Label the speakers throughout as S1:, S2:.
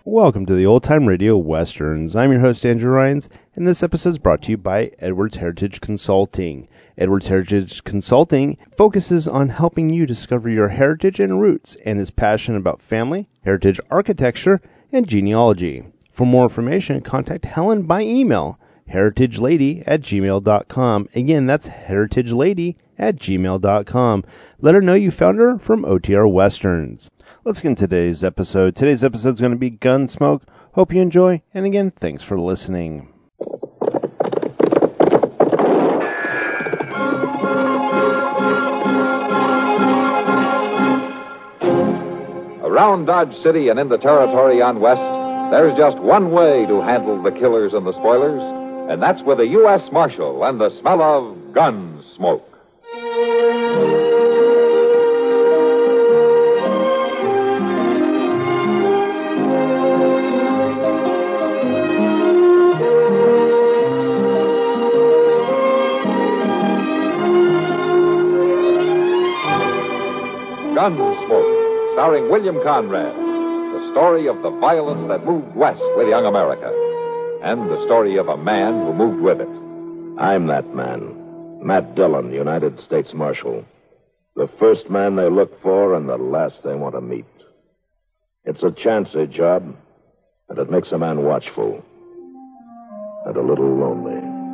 S1: Welcome to the Old Time Radio Westerns. I'm your host, Andrew Rhynes, and this episode is brought to you by Edwards Heritage Consulting. Edwards Heritage Consulting focuses on helping you discover your heritage and roots and is passionate about family, heritage architecture, and genealogy. For more information, contact Helen by email, heritagelady@gmail.com. Again, that's heritagelady@gmail.com. Let her know you found her from OTR Westerns. Let's get into today's episode. Today's episode is going to be Gunsmoke. Hope you enjoy, and again, thanks for listening.
S2: Around Dodge City and in the territory on West, there's just one way to handle the killers and the spoilers, and that's with a U.S. Marshal and the smell of Gunsmoke. Gunsmoke, starring William Conrad, the story of the violence that moved west with young America, and the story of a man who moved with it.
S3: I'm that man, Matt Dillon, United States Marshal. The first man they look for and the last they want to meet. It's a chancy job, and it makes a man watchful and a little lonely.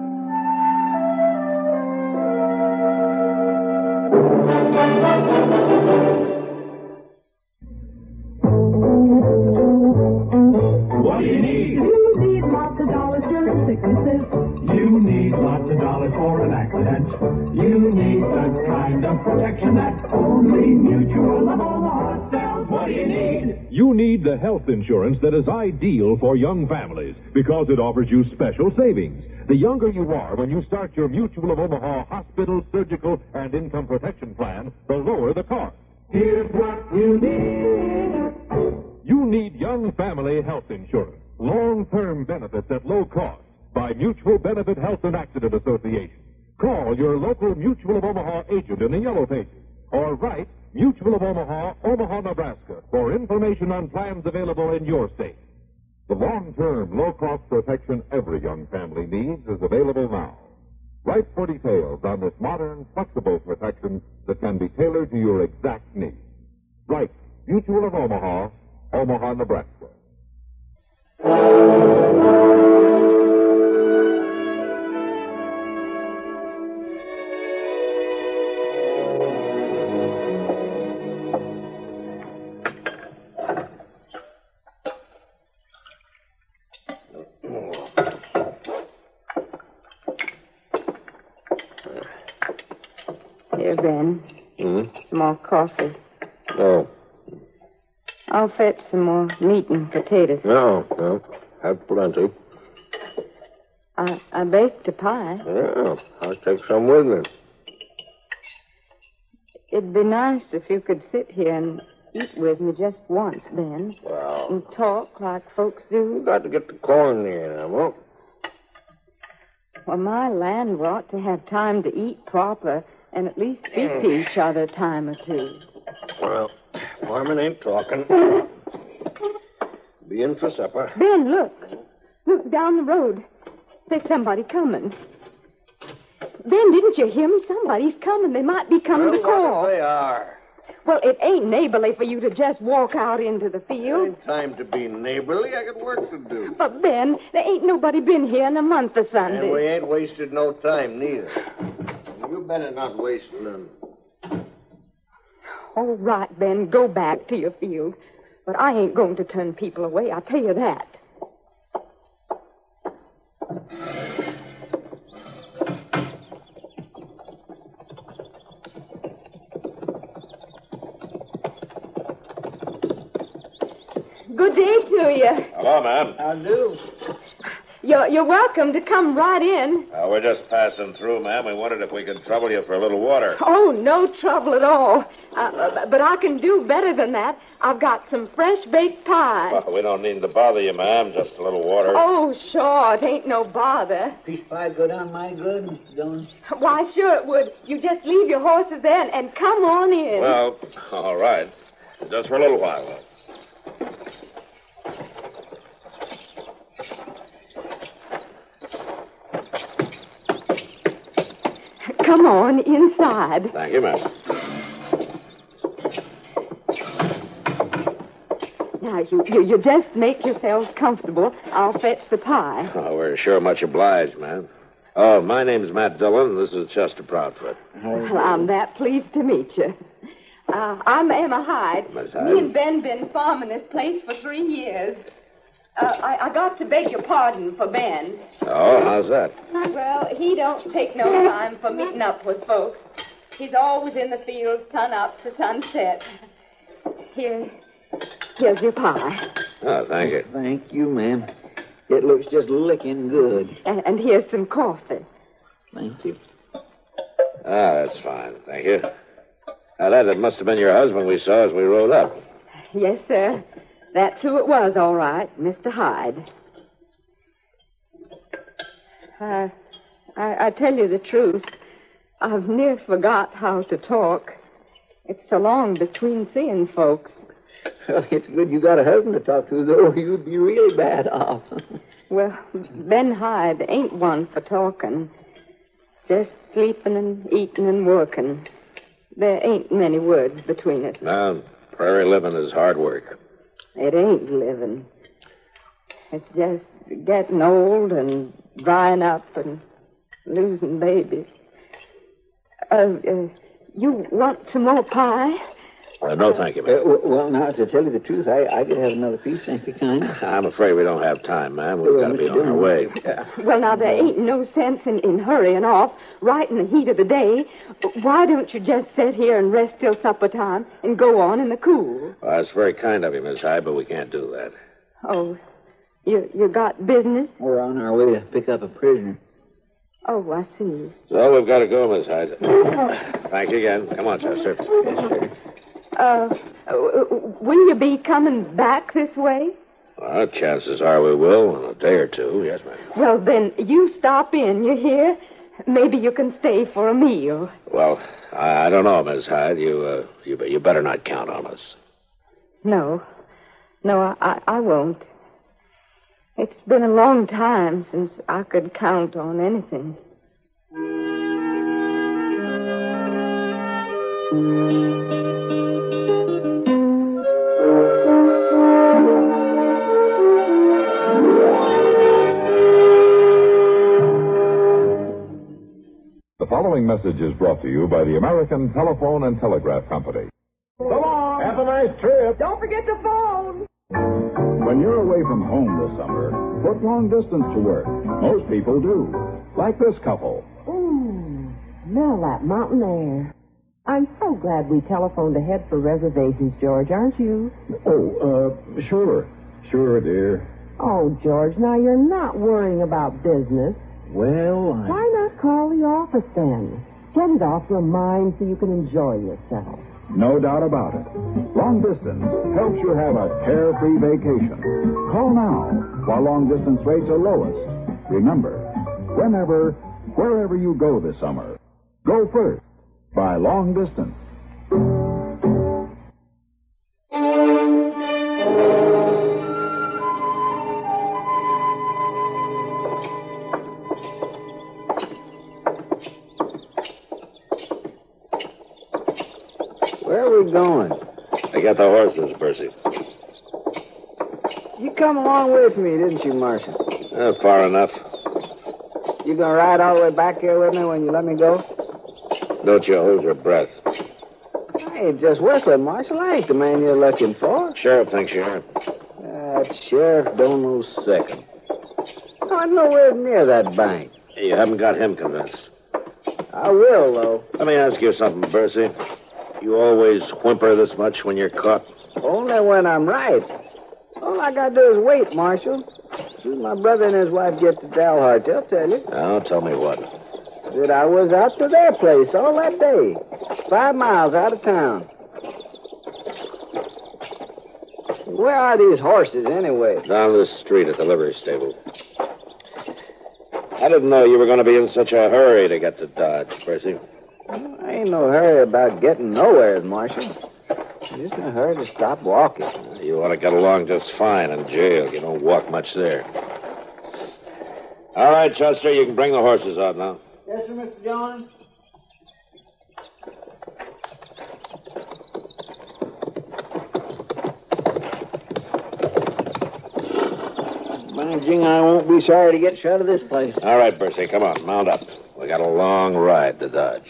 S4: What do you need? You need lots of dollars during sicknesses. You need lots of dollars for an accident. You need the kind of protection that only Mutual of Omaha sells. What do you need?
S5: You need the health insurance that is ideal for young families because it offers you special savings. The younger you are when you start your Mutual of Omaha hospital, surgical, and income protection plan, the lower the cost.
S4: Here's what you need.
S5: You need young family health insurance. Long-term benefits at low cost by Mutual Benefit Health and Accident Association. Call your local Mutual of Omaha agent in the Yellow Pages or write Mutual of Omaha, Omaha, Nebraska for information on plans available in your state. The long-term, low-cost protection every young family needs is available now. Write for details on this modern, flexible protection that can be tailored to your exact needs. Write Mutual of Omaha, Omaha, Nebraska.
S6: Here, Ben. Some more coffee.
S3: No,
S6: I'll fetch some more meat and potatoes.
S3: no. Have plenty.
S6: I baked a pie.
S3: Yeah, I'll take some with me.
S6: It'd be nice if you could sit here and eat with me just once, Ben.
S3: Well,
S6: And talk like folks do.
S3: got to get the corn in, Emma.
S6: Well, my land ought to have time to eat proper and at least speak to each other a time or two.
S3: Well, Marmon ain't talking. Be in for supper.
S6: Ben, look. Look down the road. There's somebody coming. Ben, didn't you hear me? Somebody's coming. They might be coming to call.
S3: They are.
S6: Well, it ain't neighborly for you to just walk out into the field.
S3: Ain't time to be neighborly. I got work to do.
S6: But, Ben, there ain't nobody been here in a month or Sunday.
S3: And we ain't wasted no time, neither. You better not waste none.
S6: All right, Ben, go back to your field. But I ain't going to turn people away, I'll tell you that. Good day to you.
S3: Hello, ma'am.
S7: I do.
S6: You're welcome to come right in.
S3: We're just passing through, ma'am. We wondered if we could trouble you for a little water.
S6: Oh, no trouble at all. But I can do better than that. I've got some fresh baked pie.
S3: Well, we don't need to bother you, ma'am. Just a little water.
S6: Oh, sure. It ain't no bother.
S7: Peach pie go down my good, don't it?
S6: Why, sure it would. You just leave your horses there and come on in.
S3: Well, all right. Just for a little while, though.
S6: Come on, inside.
S3: Thank you, ma'am.
S6: Now, you just make yourselves comfortable. I'll fetch the pie.
S3: Oh, we're sure much obliged, ma'am. Oh, my name's Matt Dillon. This is Chester Proudfoot.
S6: Well, I'm that pleased to meet you. I'm Emma Hyde.
S3: Miss Hyde.
S6: Me and Ben been farming this place for 3 years. I got to beg your pardon for Ben.
S3: Oh, how's that?
S6: Well, he don't take no time for meeting up with folks. He's always in the fields, sun up to sunset. Here's your pie.
S3: Oh, thank you.
S7: Thank you, ma'am. It looks just licking good.
S6: And here's some coffee.
S7: Thank you.
S3: Ah, that's fine. Thank you. Now, that must have been your husband we saw as we rode up.
S6: Yes, sir. That's who it was, all right, Mr. Hyde. I tell you the truth. I've near forgot how to talk. It's so long between seeing folks.
S7: Well, it's good you got a husband to talk to, though. You'd be really bad off.
S6: Well, Ben Hyde ain't one for talking. Just sleeping and eating and working. There ain't many words between us.
S3: Now, prairie living is hard work.
S6: It ain't living. It's just getting old and drying up and losing babies. You want some more pie?
S3: No, thank you, ma'am.
S7: Well, now, to tell you the truth, I could have another piece, thank you, kind.
S3: I'm afraid we don't have time, ma'am. We've got to be on our way.
S6: Well, now, there ain't no sense in hurrying off right in the heat of the day. Why don't you just sit here and rest till supper time and go on in the cool?
S3: Well, that's very kind of you, Miss Hyde, but we can't do that.
S6: Oh, you got business?
S7: We're on our way to pick up a prisoner.
S6: Oh, I see.
S3: So we've got to go, Miss Hyde. Thank you again. Come on, Chester.
S7: Yes, sir.
S6: Will you be coming back this way?
S3: Well, chances are we will in a day or two. Yes, ma'am.
S6: Well, then, you stop in, you hear? Maybe you can stay for a meal.
S3: Well, I don't know, Miss Hyde. You better not count on us.
S6: No, I won't. It's been a long time since I could count on anything.
S5: The following message is brought to you by the American Telephone and Telegraph Company.
S8: So long.
S5: Have a nice trip.
S8: Don't forget to phone.
S9: When you're away from home this summer, put long distance to work. Most people do. Like this couple.
S10: Ooh, smell that mountain air. I'm so glad we telephoned ahead for reservations, George, aren't you?
S9: Oh, sure. Sure, dear.
S10: Oh, George, now you're not worrying about business.
S7: Well,
S10: Why not call the office then? Get it off your mind so you can enjoy yourself.
S9: No doubt about it. Long distance helps you have a carefree vacation. Call now while long distance rates are lowest. Remember, wherever you go this summer, go first by long distance.
S7: where are we going?
S3: I got the horses, Percy.
S7: You come a long way from me, didn't you, Marshal?
S3: Far enough.
S7: You gonna ride all the way back here with me when you let me go?
S3: Don't you hold your breath.
S7: I ain't just whistling, Marshal. I ain't the man you're looking for.
S3: Sheriff thinks you are.
S7: That sheriff don't know second. I'm nowhere near that bank.
S3: You haven't got him convinced.
S7: I will, though.
S3: Let me ask you something, Percy. You always whimper this much when you're caught?
S7: Only when I'm right. All I gotta do is wait, Marshal. As soon as my brother and his wife get to Dalhart, they'll tell you
S3: Now, tell me what.
S7: that I was out to their place all that day, 5 miles out of town. Where are these horses, anyway?
S3: Down the street at the livery stable. I didn't know you were going to be in such a hurry to get to Dodge, Percy.
S7: I ain't no hurry about getting nowhere, Marshal. I'm just in a hurry to stop walking.
S3: You ought to get along just fine in jail. You don't walk much there. All right, Chester, you can bring the horses out now.
S7: Yes, sir, Mr. Jones. Jing, I won't be sorry to get you out of this place.
S3: All right, Bercy, come on. Mount up. We got a long ride to Dodge.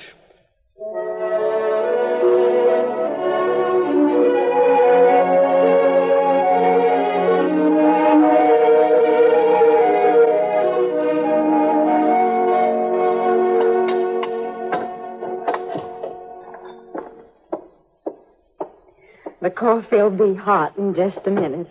S6: The coffee'll be hot in just a minute.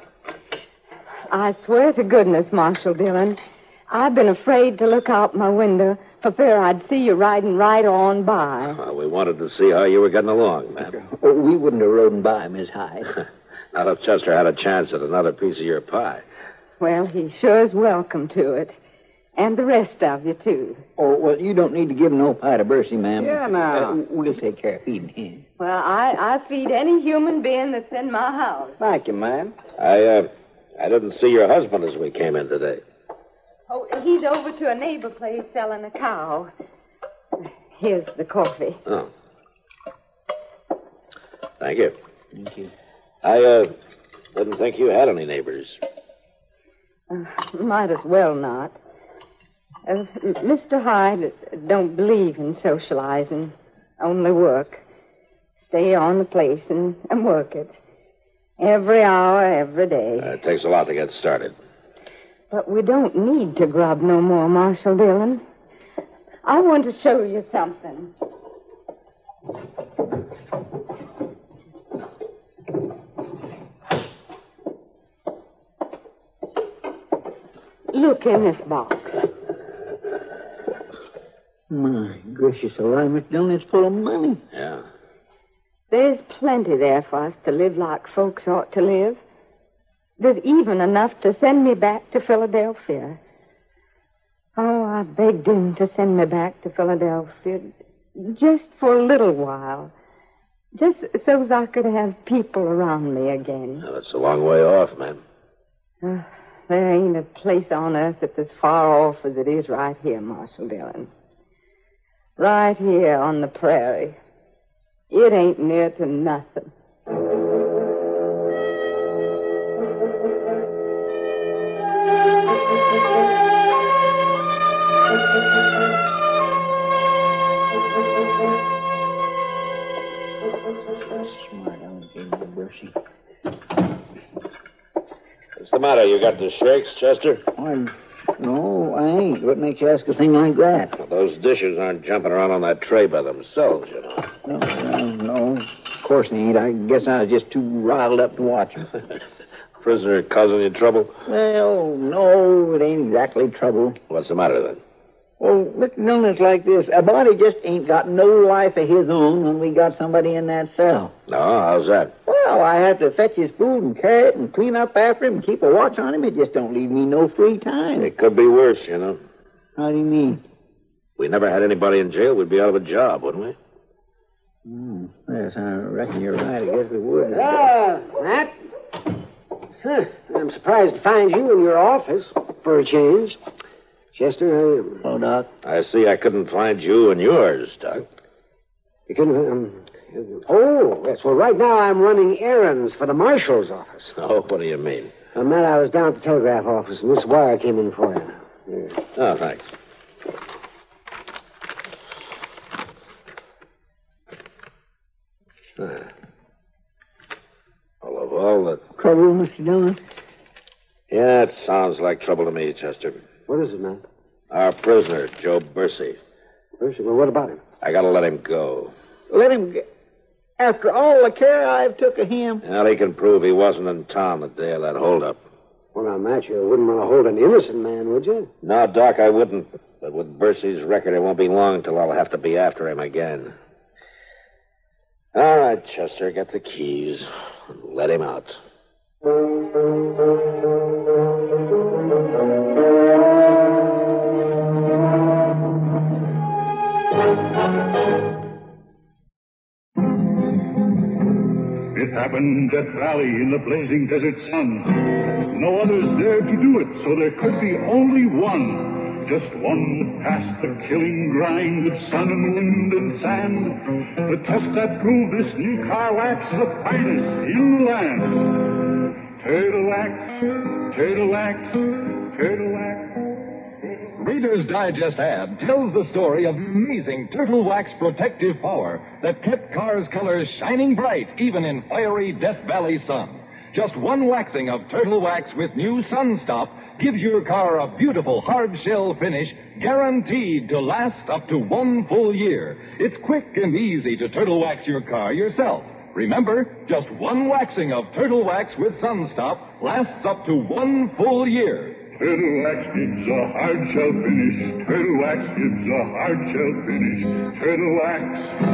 S6: I swear to goodness, Marshal Dillon, I've been afraid to look out my window for fear I'd see you riding right on by.
S3: Well, we wanted to see how you were getting along, ma'am.
S7: Oh, we wouldn't have ridden by, Miss Hyde.
S3: Not if Chester had a chance at another piece of your pie.
S6: Well, he sure is welcome to it. And the rest of you, too.
S7: Oh, well, you don't need to give no pie to Bercy, ma'am.
S6: Yeah, now.
S7: We'll take care of feeding him.
S6: Well, I feed any human being that's in my house.
S7: Thank you, ma'am.
S3: I didn't see your husband as we came in today.
S6: Oh, he's over to a neighbor place selling a cow. Here's the coffee.
S3: Oh. Thank you.
S7: Thank you.
S3: I didn't think you had any neighbors.
S6: Might as well not. Mr. Hyde don't believe in socializing, only work. Stay on the place and work it. Every hour, every day.
S3: It takes a lot to get started.
S6: But we don't need to grub no more, Marshal Dillon. I want to show you something. Look in this box.
S7: My gracious alive, Miss Dillon, it's full of money.
S3: Yeah.
S6: There's plenty there for us to live like folks ought to live. There's even enough to send me back to Philadelphia. Oh, I begged him to send me back to Philadelphia just for a little while. Just so I could have people around me again.
S3: Well, it's a long way off, ma'am.
S6: There ain't a place on earth that's as far off as it is right here, Marshal Dillon. Right here on the prairie. It ain't near to nothing.
S3: What's the matter? You got the shakes, Chester?
S7: No, I ain't. What makes you ask a thing like that?
S3: Well, those dishes aren't jumping around on that tray by themselves, you know.
S7: No, of course they ain't. I guess I was just too riled up to watch them.
S3: Prisoner causing you trouble?
S7: Well, no, it ain't exactly trouble.
S3: What's the matter, then?
S7: Well, Mr. Dillon, it's like this. A body just ain't got no life of his own when we got somebody in that cell.
S3: No, how's that?
S7: Well, I have to fetch his food and carry it and clean up after him and keep a watch on him. It just don't leave me no free time.
S3: It could be worse, you know.
S7: How do you mean?
S3: If we never had anybody in jail, we'd be out of a job, wouldn't we?
S7: Yes, I reckon you're right. I guess we would.
S11: Matt? Huh. I'm surprised to find you in your office for a change. Chester,
S7: Oh, Doc.
S3: I see I couldn't find you in yours, Doc.
S11: You can, oh, yes. Well, right now I'm running errands for the marshal's office.
S3: Oh, what do you mean?
S11: Matt, I was down at the telegraph office, and this wire came in for you. Here.
S3: Oh, thanks. Well, of all the...
S7: Trouble, Mr. Dillon?
S3: Yeah, it sounds like trouble to me, Chester.
S11: What is it, Matt?
S3: Our prisoner, Joe Bercy.
S11: Bercy? Well, what about him?
S3: I gotta let him go.
S7: Let him get... After all the care I've took of him.
S3: Well, he can prove he wasn't in town the day of that holdup.
S11: Well, now, Matt, you wouldn't want to hold an innocent man, would you?
S3: No, Doc, I wouldn't. But with Bercy's record, it won't be long till I'll have to be after him again. All right, Chester, get the keys. Let him out.
S9: It happened at Valley in the blazing desert sun. No others dared to do it, so there could be only one. Just one past the killing grind of sun and wind and sand. The test that proved this new car wax is the finest in the land. Turtle Wax
S5: Turtle Wax, Turtle Wax. Reader's Digest ad tells the story of amazing Turtle Wax protective power that kept cars' colors shining bright even in fiery Death Valley sun. Just one waxing of Turtle Wax with new Sunstop gives your car a beautiful hard shell finish guaranteed to last up to 1 full year. It's quick and easy to Turtle Wax your car yourself. Remember, just one waxing of Turtle Wax with Sunstop lasts up to 1 full year.
S12: Turtle Wax gives a hard shell finish. Turtle Wax gives a hard shell finish. Turtle Wax.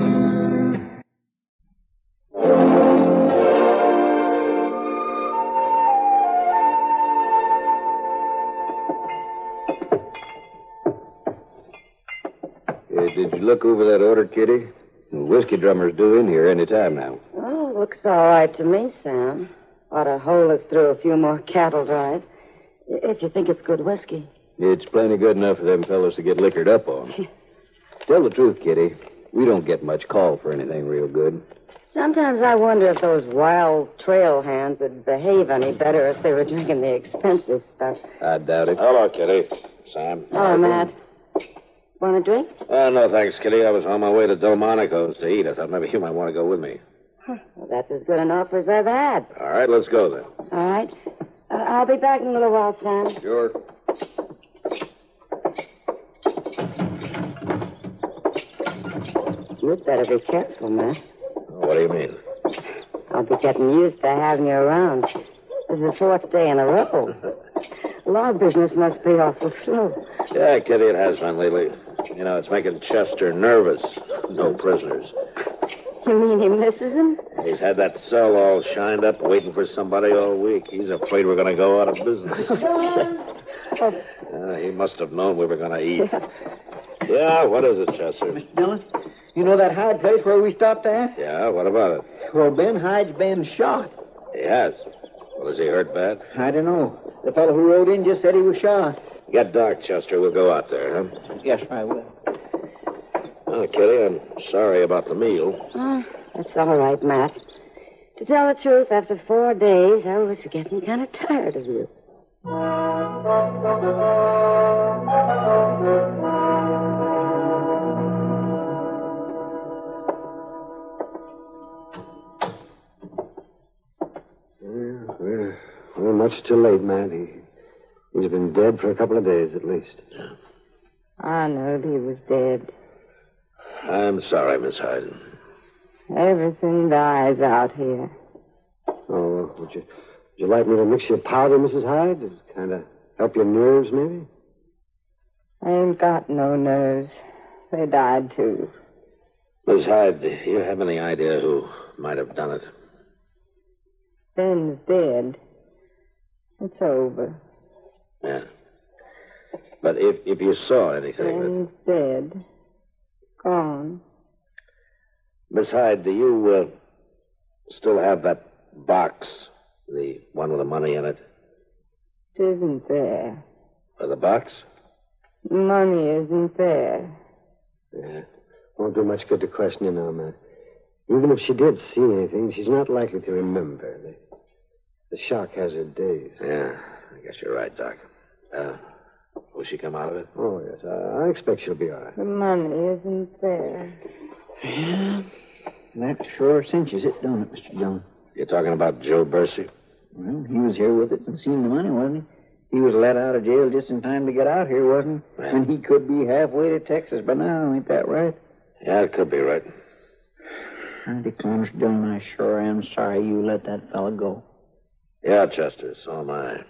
S13: Did you look over that order, Kitty? The whiskey drummer's due in here any time now.
S6: Oh, looks all right to me, Sam. Ought to hold us through a few more cattle drives. If you think it's good whiskey.
S13: It's plenty good enough for them fellows to get liquored up on. Tell the truth, Kitty. We don't get much call for anything real good.
S6: Sometimes I wonder if those wild trail hands would behave any better if they were drinking the expensive stuff.
S3: I doubt it.
S13: Hello, Kitty. Sam.
S6: Oh, Matt. Want a drink?
S3: No, thanks, Kitty. I was on my way to Delmonico's to eat. I thought maybe you might want to go with me.
S6: Well, that's as good an offer as I've had.
S3: All right, let's go then.
S6: All right. I'll be back in a little while, Sam.
S3: Sure.
S6: You'd better be careful, Matt.
S3: What do you mean?
S6: I'll be getting used to having you around. This is the 4th day in a row. Law business must be awful slow.
S3: Yeah, Kitty, it has been lately. You know, it's making Chester nervous. No prisoners.
S6: You mean he misses him?
S3: He's had that cell all shined up, waiting for somebody all week. He's afraid we're going to go out of business. He must have known we were going to eat. Yeah, what is it, Chester?
S7: Mr. Dillon, you know that Hyde place where we stopped at?
S3: Yeah, what about it?
S7: Well, Ben Hyde's been shot.
S3: He has. Well, is he hurt bad?
S7: I don't know. The fellow who rode in just said he was shot.
S3: Get dark, Chester. We'll go out there, huh?
S7: Yes, I will.
S3: Oh, Kitty, I'm sorry about the meal.
S6: Oh, that's all right, Matt. To tell the truth, after 4 days, I was getting kind of tired of you.
S11: We're much too late, Matt. He's been dead for a couple of days at least.
S6: I knowed he was dead.
S3: I'm sorry, Miss Hyde.
S6: Everything dies out here.
S11: Oh, would you like me to mix your powder, Mrs. Hyde? To kind of help your nerves, maybe?
S6: I ain't got no nerves. They died, too.
S3: Miss Hyde, do you have any idea who might have done it?
S6: Ben's dead. It's over.
S3: Yeah. But if you saw anything...
S6: Ben's dead. Gone.
S3: Miss Hyde, do you still have that box? The one with the money in it?
S6: It isn't there.
S3: The box?
S6: Money isn't there.
S11: Yeah. Won't do much good to question you now, Matt. Even if she did see anything, she's not likely to remember. The shock has her days.
S3: Yeah, I guess you're right, Doc. Will she come out of it?
S11: Oh, yes. I expect she'll be all right.
S6: The money isn't there.
S7: Yeah. That sure cinches it, don't it, Mr. Dillon?
S3: You're talking about Joe Bercy?
S7: Well, he was here with it and seen the money, wasn't he? He was let out of jail just in time to get out here, wasn't he?
S3: Yeah.
S7: And he could be halfway to Texas by now, ain't that right?
S3: Yeah, it could be right.
S7: I declare, Mr. Dillon, I sure am sorry you let that fellow go.
S3: Yeah, Chester, so am I.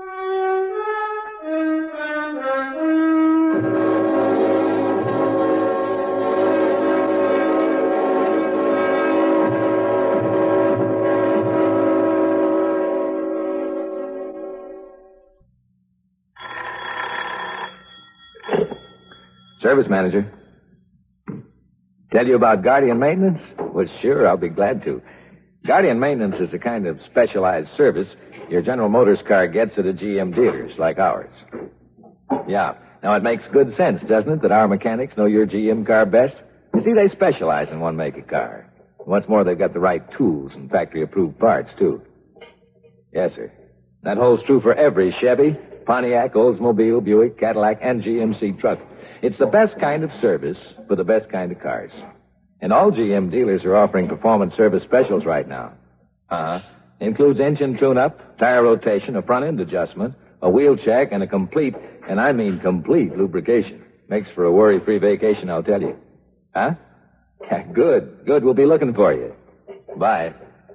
S14: Service manager. Tell you about Guardian Maintenance? Well, sure, I'll be glad to. Guardian Maintenance is a kind of specialized service your General Motors car gets at a GM dealers like ours. Yeah. Now, it makes good sense, doesn't it, that our mechanics know your GM car best? You see, they specialize in one make of car. What's more, they've got the right tools and factory-approved parts, too. Yes, sir. That holds true for every Chevy, Pontiac, Oldsmobile, Buick, Cadillac, and GMC truck. It's the best kind of service for the best kind of cars. And all GM dealers are offering performance service specials right now. Includes engine tune-up, tire rotation, a front-end adjustment, a wheel check, and a complete, and I mean complete, lubrication. Makes for a worry-free vacation, I'll tell you. Huh? Yeah, good. Good. We'll be looking for you. Bye.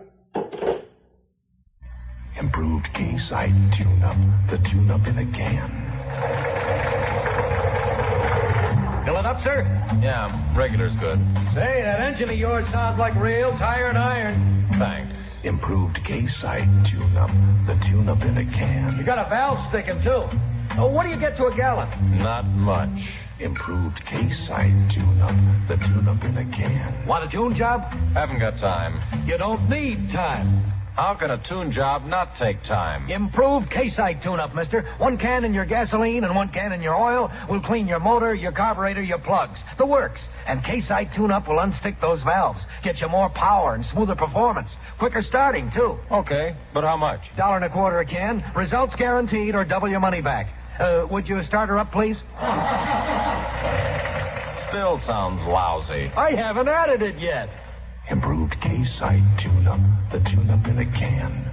S15: Improved K-Site tune-up. The tune-up in a can.
S16: Fill it up, sir?
S17: Yeah, regular's good.
S16: Say, that engine of yours sounds like real tired iron.
S17: Thanks.
S15: Improved K-Site tune-up. The tune-up in a can.
S16: You got a valve sticking, too. Oh, what do you get to a gallon?
S17: Not much.
S15: Improved K-Site tune-up. The tune-up in a can.
S16: Want a tune job?
S17: Haven't got time.
S16: You don't need time.
S17: How can a tune job not take time?
S16: Improved K-Site tune-up, mister. 1 can in your gasoline and 1 can in your oil will clean your motor, your carburetor, your plugs. The works. And K-Site tune-up will unstick those valves. Get you more power and smoother performance. Quicker starting, too.
S17: Okay, but how much?
S16: $1.25 a can. Results guaranteed or double your money back. Would you start her up, please?
S17: Still sounds lousy.
S16: I haven't added it yet.
S15: Improved K-Site tune-up. The tune-up in a can.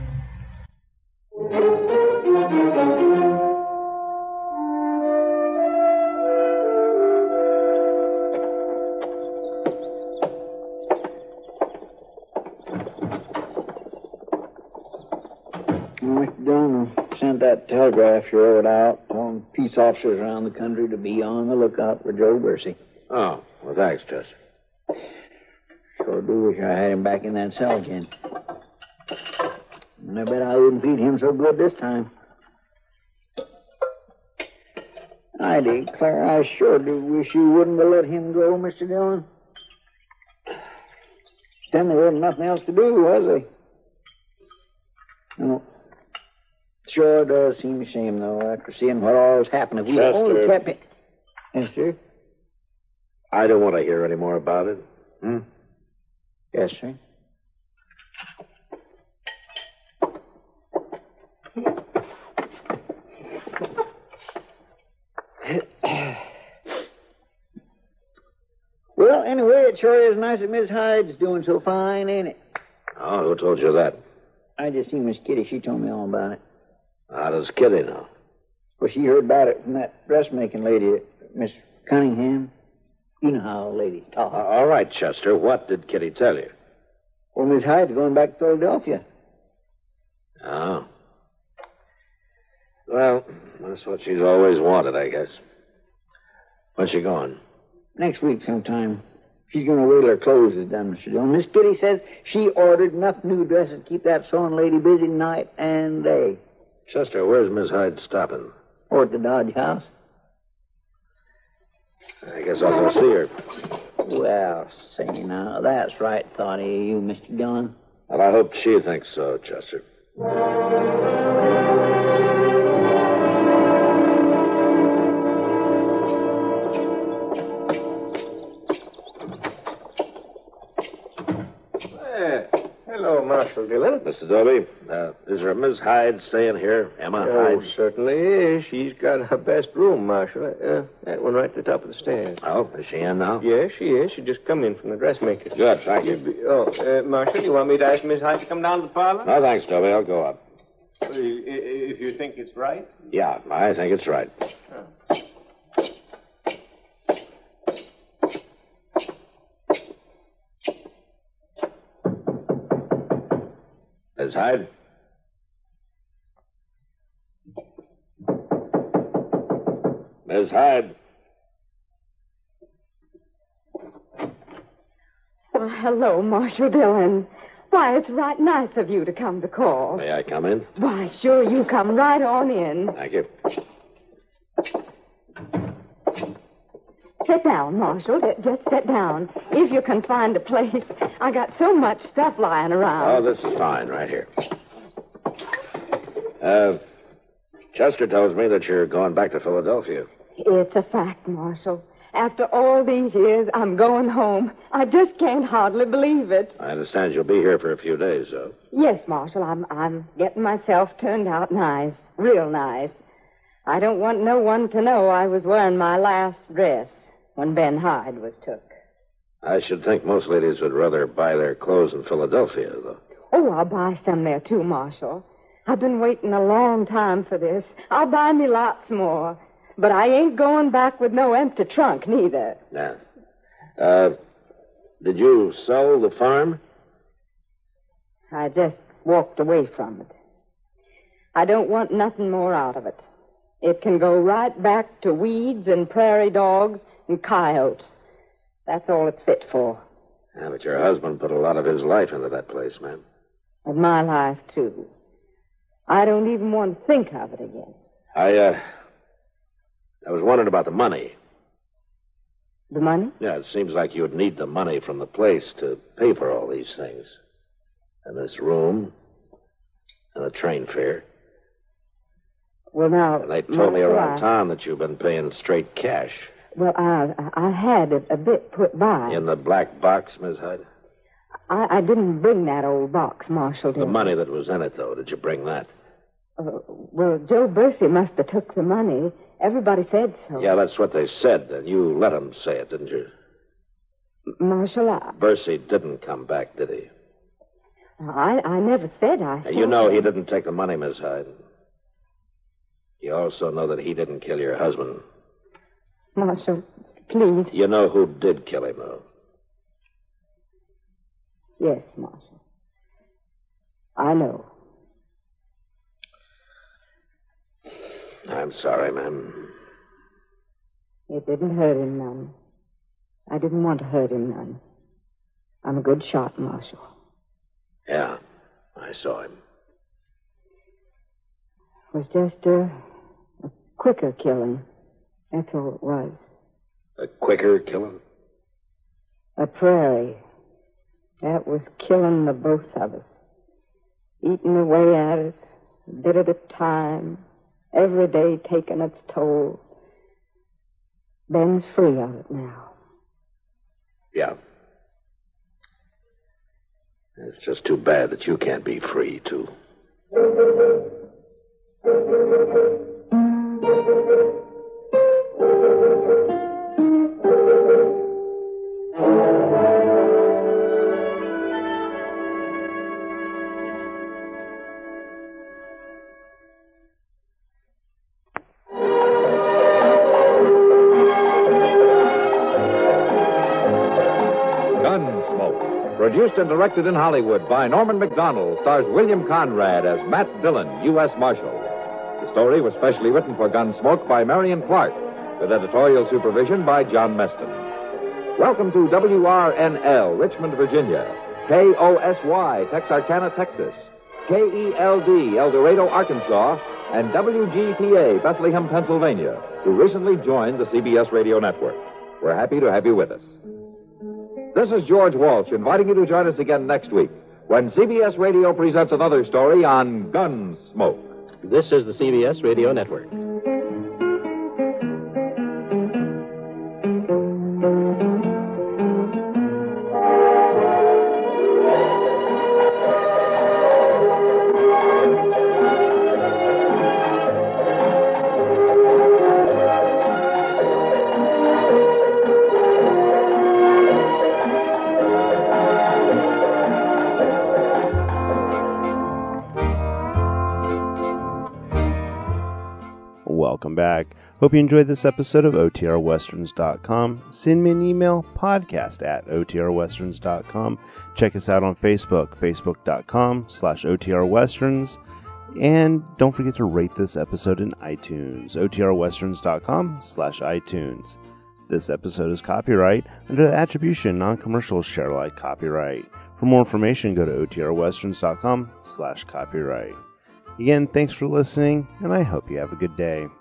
S7: Mr. Dillon sent that telegraph you wrote out on peace officers around the country to be on the lookout for Joe Bercy.
S3: Oh, well, thanks, Chester.
S7: Sure do wish I had him back in that cell again. And I bet I wouldn't feed him so good this time. I declare, I sure do wish you wouldn't have let him go, Mr. Dillon. Then there wasn't nothing else to do, was there? No. Sure does seem a shame, though, after seeing what all's happened. If we only kept it... Yes, sir?
S3: I don't want to hear any more about it.
S7: Yes, sir. Well, anyway, it sure is nice that Miss Hyde's doing so fine, ain't it?
S3: Oh, who told you that?
S7: I just seen Miss Kitty. She told me all about it.
S3: How does Kitty know?
S7: Well, she heard about it from that dressmaking lady, Miss Cunningham. You know how ladies talk.
S3: All right, Chester. What did Kitty tell you?
S7: Well, Miss Hyde's going back to Philadelphia.
S3: Oh. Well, that's what she's always wanted, I guess. When's she going?
S7: Next week sometime. She's going to wait till her clothes is done, Mr. Dillon. Miss Kitty says she ordered enough new dresses to keep that sewing lady busy night and day.
S3: Chester, where's Miss Hyde stopping?
S7: Or at the Dodge House.
S3: I guess I'll go see her.
S7: Well, say now, that's right thought of you, Mr. Dillon.
S3: Well, I hope she thinks so, Chester.
S11: Hello, Marshal Dillon.
S3: Mr. Dobie, is there a Miss Hyde staying here? Emma Hyde?
S11: Certainly is. She's got her best room, Marshal. That one right at the top of the stairs.
S3: Oh, is she in now?
S11: Yes, she is. She just come in from the dressmaker's.
S3: Good, thank you.
S11: Marshal, you want me to ask Miss Hyde to come down to the parlor?
S3: No, thanks, Dobie. I'll go up.
S11: If you think it's right?
S3: Yeah, I think it's right. Miss Hyde? Miss Hyde?
S6: Well, hello, Marshal Dillon. Why, it's right nice of you to come to call.
S3: May I come in?
S6: Why, sure, you come right on in.
S3: Thank you.
S6: Sit down, Marshal. Just sit down. If you can find a place. I got so much stuff lying around.
S3: Oh, this is fine, right here. Chester tells me that you're going back to Philadelphia.
S6: It's a fact, Marshal. After all these years, I'm going home. I just can't hardly believe it.
S3: I understand you'll be here for a few days, though.
S6: Yes, Marshal, I'm getting myself turned out nice. Real nice. I don't want no one to know I was wearing my last dress when Ben Hyde was took.
S3: I should think most ladies would rather buy their clothes in Philadelphia, though.
S6: Oh, I'll buy some there, too, Marshal. I've been waiting a long time for this. I'll buy me lots more. But I ain't going back with no empty trunk, neither.
S3: Now, did you sell the farm?
S6: I just walked away from it. I don't want nothing more out of it. It can go right back to weeds and prairie dogs and coyotes. That's all it's fit for.
S3: Yeah, but your husband put a lot of his life into that place, ma'am.
S6: And my life, too. I don't even want to think of it again.
S3: I was wondering about the money.
S6: The money?
S3: Yeah, it seems like you would need the money from the place to pay for all these things. And this room, and the train fare.
S6: Well, now...
S3: And they told me around town that you've been paying straight cash.
S6: Well, I had a bit put by.
S3: In the black box, Miss Hyde?
S6: I didn't bring that old box, Marshal.
S3: The money that was in it, though, did you bring that?
S6: Well, Joe Bursey must have took the money. Everybody said so.
S3: Yeah, that's what they said, and you let them say it, didn't you?
S6: Marshal,
S3: Bursey didn't come back, did he?
S6: I never said I said.
S3: You know he didn't take the money, Miss Hyde. You also know that he didn't kill your husband.
S6: Marshal, please.
S3: You know who did kill him, though?
S6: Yes, Marshal. I know.
S3: I'm sorry, ma'am.
S6: It didn't hurt him none. I didn't want to hurt him none. I'm a good shot, Marshal.
S3: Yeah, I saw him.
S6: It was just a quicker killing. That's all it was.
S3: A quicker killing?
S6: A prairie. That was killing the both of us. Eating away at us, a bit at a time, every day taking its toll. Ben's free of it now.
S3: Yeah. It's just too bad that you can't be free, too.
S18: Produced and directed in Hollywood by Norman Macdonald, stars William Conrad as Matt Dillon, U.S. Marshal. The story was specially written for Gunsmoke by Marion Clark, with editorial supervision by John Meston. Welcome to WRNL, Richmond, Virginia, KOSY, Texarkana, Texas, KELD, El Dorado, Arkansas, and WGPA, Bethlehem, Pennsylvania, who recently joined the CBS Radio Network. We're happy to have you with us. This is George Walsh inviting you to join us again next week when CBS Radio presents another story on Gunsmoke.
S19: This is the CBS Radio Network.
S1: Welcome back. Hope you enjoyed this episode of OTRWesterns.com. Send me an email, podcast@OTRWesterns.com. Check us out on Facebook, Facebook.com/OTRWesterns. And don't forget to rate this episode in iTunes, OTRWesterns.com/iTunes. This episode is copyright under the Attribution Non-Commercial Share Alike copyright. For more information, go to OTRWesterns.com/copyright. Again, thanks for listening, and I hope you have a good day.